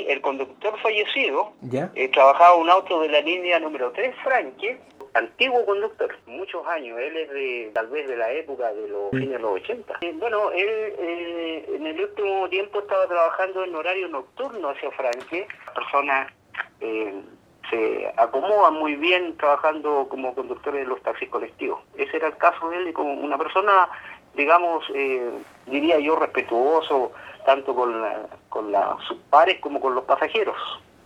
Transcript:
el conductor fallecido ¿Ya? trabajaba un auto de la línea número 3 Franque, antiguo conductor, muchos años. Él es tal vez de la época de los fines de los 80. Bueno, él en el último tiempo estaba trabajando en horario nocturno hacia Franque. Las personas se acomodan muy bien trabajando como conductores de los taxis colectivos. Ese era el caso de él, como una persona, digamos, diría yo, respetuoso, tanto con sus pares como con los pasajeros.